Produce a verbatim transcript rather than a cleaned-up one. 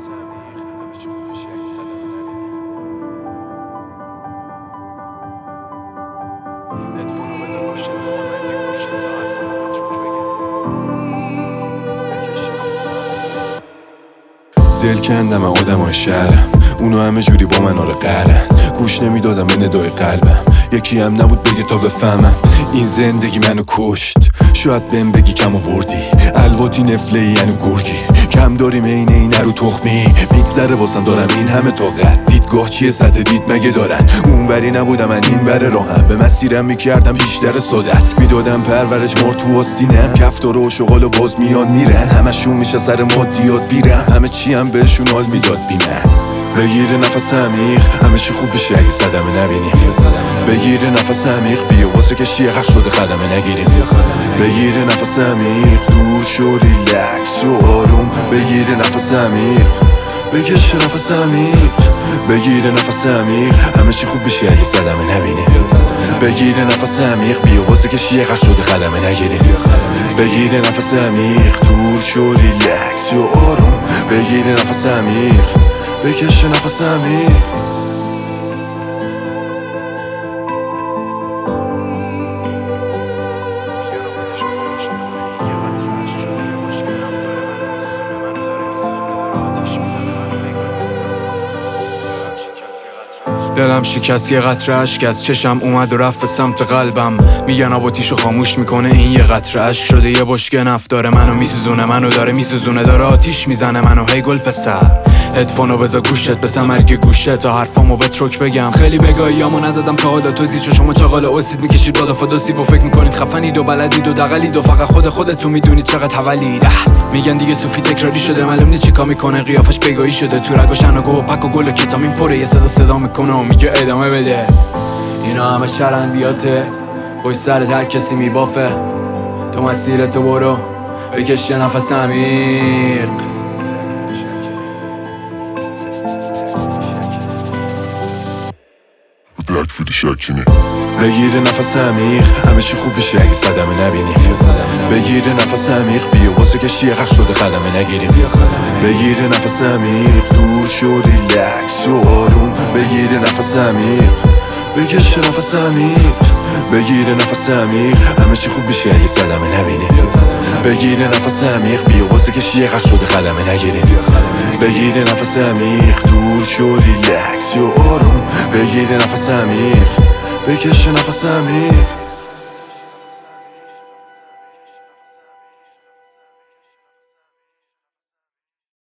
دل کندم آدمای شهرم، اونو همه جوری با من آره قهرن. گوش نمیدادم به ندای قلبم، یکی هم نبود بگه تا بفهمم این زندگی منو کشت. شاید بهم بگی کم آوردی، الواتی نفله یعنی گرگی، کم داریم این این رو تخمی میگذره واسم. دارم این همه طاقت، دیدگاه چیه سطح دید مگه دارن؟ اون بری نبودم من این بره راهم، به مسیرم میکردم بیشتر صدت میدادم پرورش مار تو آستینم. کفتار و شغال و باز میان میرن، همشون میشه سر مادیات بیرم، همه چی هم بهشون حال میداد بینن. بگیر نفس عمیق، همه چی خوب بشه اگه صدمه نبینیم. بگیر نفس عمیق، بیا واسه کشتی حق شده خدمه نگیریم. بگیر نفس عمیق، دور شو ریلکس و آروم. بگیر نفس عمیق، بکش نفس عمیق. بگیر نفس عمیق، همه چی خوب بشه اگه صدمه نبینیم. بگیر نفس عمیق، بیا واسه کشتی حق شده خدمه نگیریم. بگیر نفس عمیق، دور شو ریلکس و آروم. بگیر نفس عمیق، بکش نفس عمیق. دلم شکست، یه قطره اشک از چشم اومد و رفت به سمت قلبم. میگن آباتیشو خاموش میکنه، این یه قطره اشک شده یه بشکه نفت. داره منو میسوزونه، منو داره میسوزونه، داره آتیش میزنه منو. هی گل پسر، هدفونو بذار گوشت، به تمرگ گوشه تا حرفامو به ترک بگم. خیلی بگاهیامو ندادم تا حالا توزی، چون شما چاقال اسید میکشید بادا فدوسیب و فکر میکنید خفنید و بلدید و دقلید و فقط خود خودتون میدونید چقدر حولید. میگن دیگه صوفی تکراری شده، معلوم نیست چیکار میکنه، قیافش بگاهی شده. تو رگ و شنگ و پک و گل و کتامین پره، یه صدا صدا میکنه و میگه ادامه بده. اینا همه شرندیاته، پشت سرت هر کسی میبافه. تو مسیرتو برو، بکش یه نفس عمیق. بگیر نفس عمیق، همه چی خوب بشه اگه صدمه نبینیم. بگیر نفس عمیق، بیا واسه کشتی حق شده خدمه نگیریم. بگیر نفس عمیق، دور شو ریلکس و آروم. بگیر نفس عمیق، بکش نفس عمیق. بگیر نفس عمیق، همه چی خوب بشه اگه صدمه نبینیم. بگیر نفس عمیق، بیا واسه کشتی حق شده خدمه نگیریم. بگیر نفس عمیق، دور شو ریلکس و آروم. بگیر نفس عمیق، بکش نفس عمیق.